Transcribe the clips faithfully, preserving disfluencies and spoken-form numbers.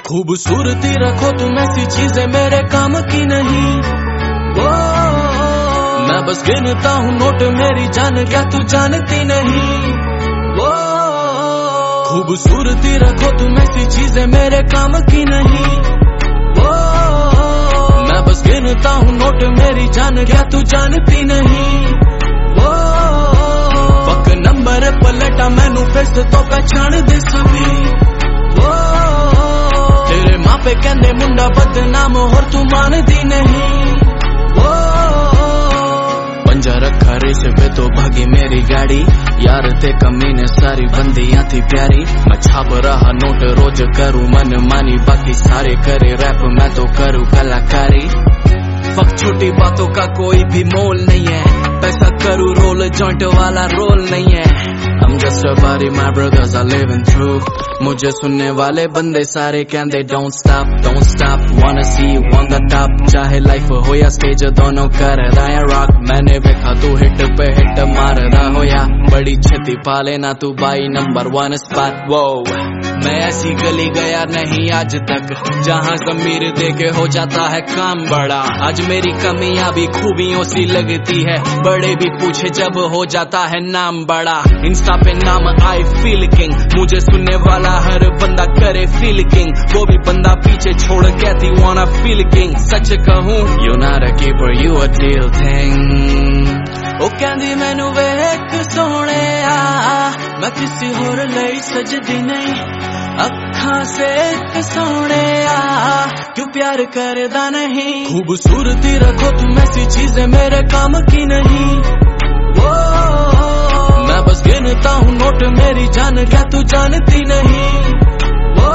खूबसूरती रखो तुम ऐसी चीजें मेरे काम की नहीं। ओ, मैं बस गिनता हूँ नोट मेरी जान, क्या तू जानती नहीं। ओ, खूबसूरती रखो तुम ऐसी चीजें मेरे काम की नहीं। ओ, मैं बस गिनता हूँ नोट मेरी जान, क्या तू जानती नहीं। ओ, पक नंबर पलटा मैनू फिर तो पहचान दे सभी। ओ, तेरे मापे कहंदे मुंडा बदनाम होर तू मानदी नहीं। ओ, पंजा रखा रेस पे तो भागी मेरी गाड़ी, यार ते कमीने सारी बंदियां थी प्यारी। मैं छाप रहा नोट रोज करूं मन मानी, बाकी सारे करे रैप मैं तो करूं कलाकारी। फक छोटी बातों का कोई भी मोल नहीं है, पैसा करूं रोल जॉइंट वाला रोल नहीं है। I'm just a body my brothers are living through, मुझे सुनने वाले बंदे सारे कहंदे don't stop don't stop, wanna see you on the top। चाहे लाइफ हो या स्टेज दोनों कर रहा है रॉक, मैंने देखा तू हिट पे हिट मार रहा हो या बड़ी छेती पा लेना तू बाई नंबर वन स्पॉट। वो मैं ऐसी गली गया नहीं आज तक जहाँ जमीर दे के हो जाता है काम बड़ा। आज मेरी कमियां भी खूबियों सी लगती है, बड़े भी पूछे जब हो जाता है नाम बड़ा। इंस्टा पे नाम आई फील किंग, मुझे सुनने वाला हर बंदा करे फील किंग, वो भी बंदा पीछे छोड़ कहती wanna feel king। सच कहूँ you not a keeper you a real thing। ओ कहंदी मैनू वेख सोहणे आ, मैं किसी होर लई सजदी नहीं। अखां से सोहणे आ, क्यों प्यार करदा नहीं। खूबसूरती रखो तुम ऐसी चीजें मेरे काम की नहीं। ओ, मैं बस गिनता हूँ नोट मेरी जान, क्या तू जानती नहीं। ओ,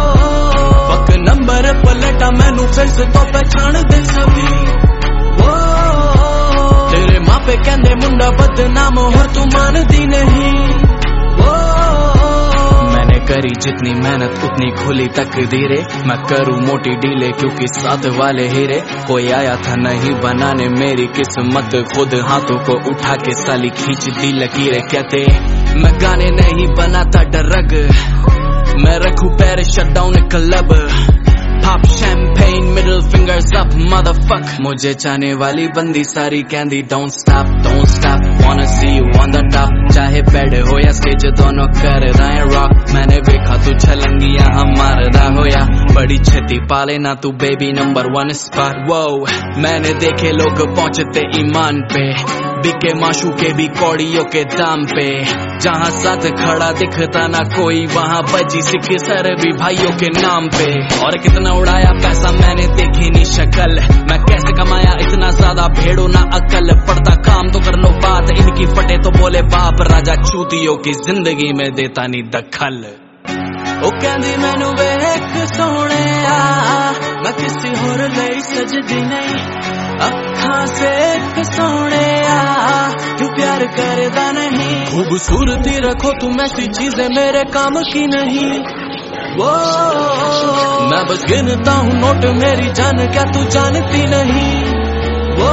पक नंबर पलटा मैनू फिर से तो पहचान दे सभी। ओ, तेरे मापे कहंदे मुंडा बदनाम होर तू मानदी नहीं। ओ, मैंने करी जितनी मेहनत उतनी खुली तकदीरे, मैं करूँ मोटी डीले क्योंकि साथ वाले हीरे। कोई आया था नहीं बनाने मेरी किस्मत, खुद हाथों को उठा के साली खींच दी लकीरें। कहते मैं गाने नहीं बनाता ड्रग, मैं रखूं पैर shut down club. Pop champagne, middle fingers up, motherfuck। मुझे चाहने वाली बंदी सारी कहंदी don't stop, don't stop, wanna see you on the top। चाहे बेड हो या स्टेज दोनों कर रहा है रॉक, मैंने देखा तू छलंगियां हम मारदा हो या बड़ी छेती पा लेना तू बेबी नंबर वन स्पॉट। वो मैंने देखे लोग पहुंचते ईमान पे, बिके माशू के भी कौड़ियों के दाम पे। जहाँ साथ खड़ा दिखता ना कोई, वहाँ बजी सिख सर भी भाइयों के नाम पे। और कितना उड़ाया पैसा मैंने देखी नहीं शक्ल, मैं कैसे कमाया इतना ज्यादा भेड़ो ना अकल। पड़ता काम तो कर लो बात, इनकी फटे तो बोले बाप, राजा चूतियों की जिंदगी में देता नहीं दखल। ओ कहंदी मैनू वेख सोहणे आ, मैं किसी होर लई सजदी नहीं। अखां से सोहणे आ, क्यों प्यार करदा नहीं। खूबसूरती रखो तुम ऐसी चीजें मेरे काम की नहीं। वो मैं बस गिनता हूँ नोट मेरी जान, क्या तू जानती नहीं। वो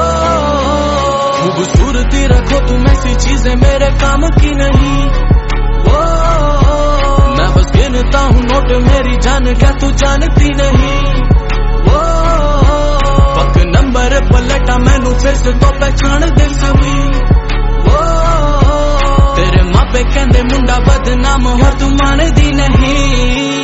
खूबसूरती रखो तुम ऐसी चीजें मेरे काम की नहीं। वो मैं बस गिनता हूँ नोट मेरी जान, क्या तू जानती नहीं। वो पक नंबर पलटा मैनू फिर से तो पहचान दे सभी। वो तेरे मापे कहंदे मुंडा बदनाम होर तू मानदी नहीं।